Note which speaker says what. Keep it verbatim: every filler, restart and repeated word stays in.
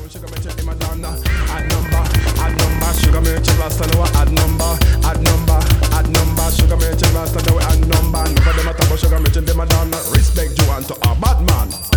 Speaker 1: sound, sugar merchant in Madonna. Add number, add number, sugar merchant rasta now add number, add number, add number, sugar merchant rasta now add number. Never them a talk about sugar merchant in Madonna. Respect you and to a bad man.